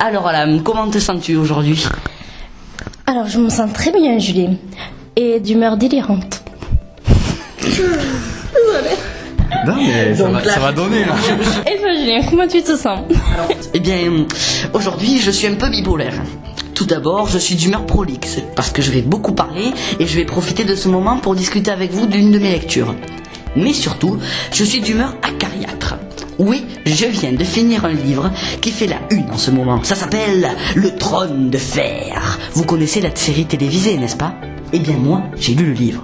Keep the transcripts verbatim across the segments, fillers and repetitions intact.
Alors Alam, comment te sens-tu aujourd'hui? Alors je me sens très bien, Julie, et d'humeur délirante. Désolée. Non mais ça va, là, ça va donner là. Et toi Julien, comment tu te sens? Eh bien, aujourd'hui je suis un peu bipolaire. Tout d'abord, je suis d'humeur prolixe, parce que je vais beaucoup parler et je vais profiter de ce moment pour discuter avec vous d'une de mes lectures. Mais surtout, je suis d'humeur acariâtre. Oui, je viens de finir un livre qui fait la une en ce moment. Ça s'appelle Le Trône de Fer. Vous connaissez la série télévisée, n'est-ce pas? Eh bien moi, j'ai lu le livre.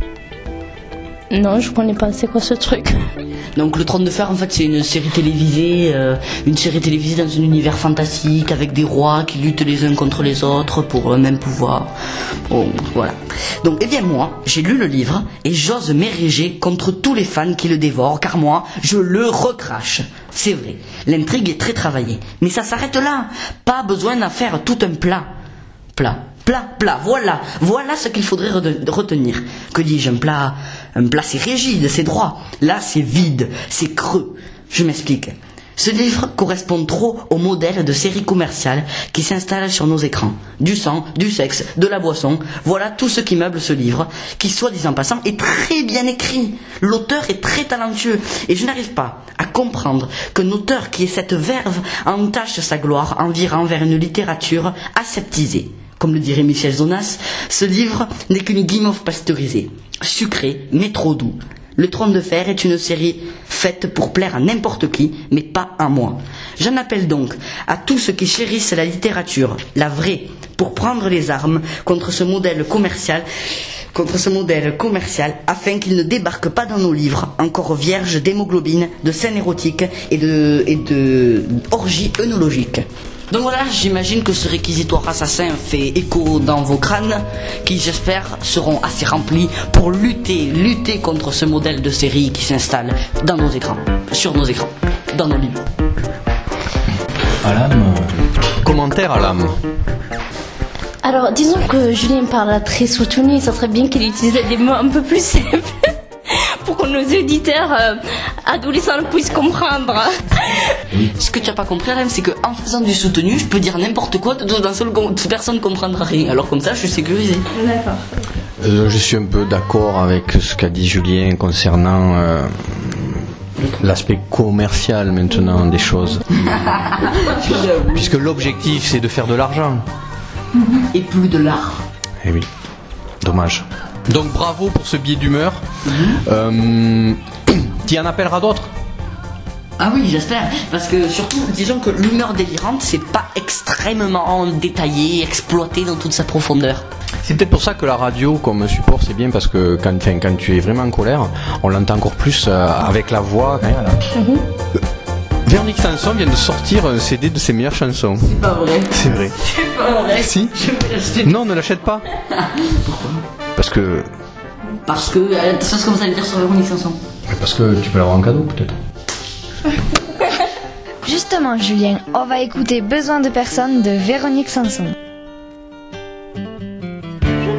Non, je connais pas, c'est quoi ce truc? Donc Le Trône de Fer, en fait, c'est une série télévisée, euh, une série télévisée dans un univers fantastique avec des rois qui luttent les uns contre les autres pour le même pouvoir. Bon, voilà. Donc, eh bien moi, j'ai lu le livre et j'ose m'ériger contre tous les fans qui le dévorent, car moi, je le recrache. C'est vrai, l'intrigue est très travaillée, mais ça s'arrête là. Pas besoin d'en faire tout un plat. Plat. Plat, plat, voilà, voilà ce qu'il faudrait retenir. Que dis-je, un plat, un plat c'est rigide, c'est droit. Là c'est vide, c'est creux. Je m'explique. Ce livre correspond trop au modèle de série commerciale qui s'installe sur nos écrans. Du sang, du sexe, de la boisson, voilà tout ce qui meuble ce livre, qui soit dit en passant est très bien écrit. L'auteur est très talentueux et je n'arrive pas à comprendre qu'un auteur qui ait cette verve entache sa gloire en virant vers une littérature aseptisée. Comme le dirait Michel Zonas, ce livre n'est qu'une guimauve pasteurisée, sucrée mais trop doux. Le Trône de Fer est une série faite pour plaire à n'importe qui, mais pas à moi. J'en appelle donc à tous ceux qui chérissent la littérature, la vraie, pour prendre les armes contre ce modèle commercial, contre ce modèle commercial, afin qu'il ne débarque pas dans nos livres, encore vierges d'hémoglobine, de scènes érotiques et de, et de orgies œnologiques. Donc voilà, j'imagine que ce réquisitoire assassin fait écho dans vos crânes, qui j'espère seront assez remplis pour lutter, lutter contre ce modèle de série qui s'installe dans nos écrans, sur nos écrans, dans nos livres. Alam, euh, commentaire Alam. Alors disons que Julien parle très soutenu, ça serait bien qu'il utilise des mots un peu plus simples pour que nos auditeurs euh, adolescents puissent comprendre. Ce que tu n'as pas compris, Alain, c'est qu'en faisant du soutenu, je peux dire n'importe quoi, d'un seul coup, personne ne comprendra rien. Alors comme ça, je suis sécurisé. D'accord. Euh, je suis un peu d'accord avec ce qu'a dit Julien concernant euh, l'aspect commercial maintenant des choses. Puisque l'objectif c'est de faire de l'argent. Et plus de l'art. Eh oui, dommage. Donc bravo pour ce billet d'humeur. Mm-hmm. euh, tu en appelleras d'autres? Ah oui, j'espère, parce que surtout, disons que l'humeur délirante, c'est pas extrêmement détaillé, exploité dans toute sa profondeur. C'est peut-être pour ça que la radio comme support c'est bien, parce que quand, enfin, quand tu es vraiment en colère, on l'entend encore plus euh, avec la voix. Mm-hmm. Euh, Véronique Sanson vient de sortir un C D de ses meilleures chansons. C'est pas vrai. C'est vrai. C'est pas vrai. Si. Je vais l'acheter. Non, ne l'achète pas. Pourquoi? Parce que... Parce que... Euh, c'est ce que vous allez dire sur Véronique Sanson. Parce que tu peux l'avoir en cadeau peut-être. Justement Julien, on va écouter Besoin de personne de Véronique Sanson.